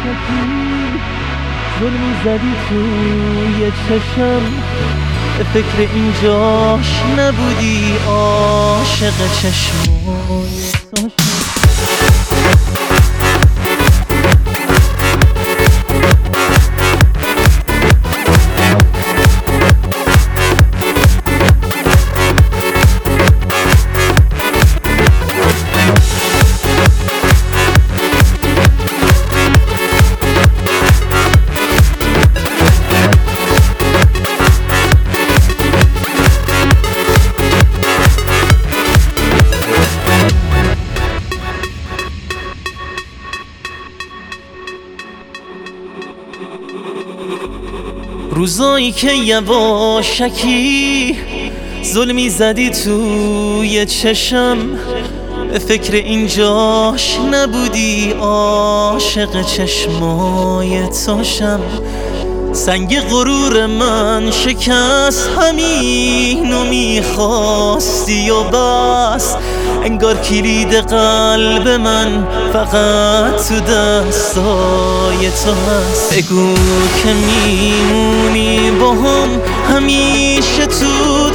یواشکی ظلمی زدی توی چشم، به فکر اینجاش نبودی، عاشق چشمای تو روزایی که یواشکی ظلمی زدی توی چشم، به فکر اینجاش نبودی، عاشق چشمای توشم. سنگ غرور من شکست، همینو میخواستی و بس، انگار کلید قلب من فقط تو دستای تو هست. بگو که میمونی با هم همیشه تو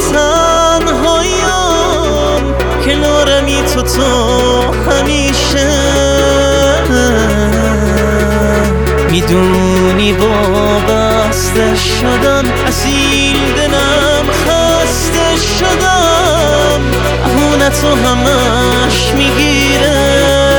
تنهاییم، کنارمی تو همیشه. میدونی وابسته شدم، اصیل دلم خسته شدم، اهونتو همش میگیره.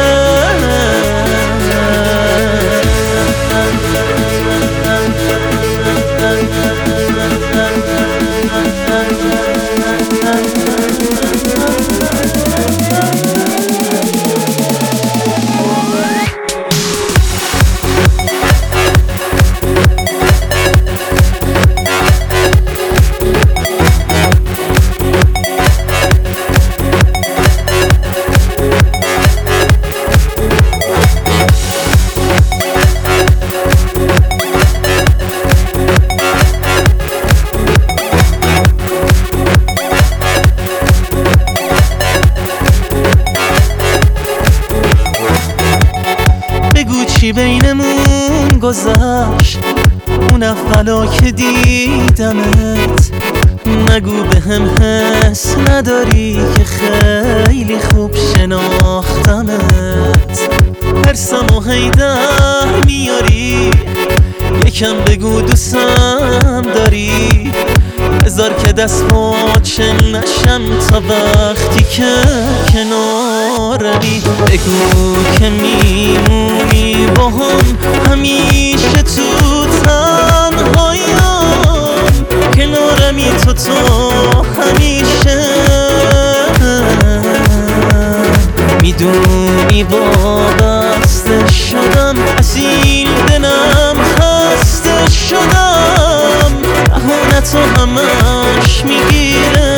چی بینمون گذشت اون اولا که دیدمت؟ نگو به هم حس نداری که خیلی خوب شناختمت. حرسم و هیدر میاری، یکم بگو دوستم داری، بذار که دست پاچه نشم تا وقتی که کنارمی. بگو که میمونی با هم همیشه تو تنهاییم، کنارمی تو همیشه. میدونی وابسته شدم، اصیل دلم خسته شدم، اهونتو همش میگیره.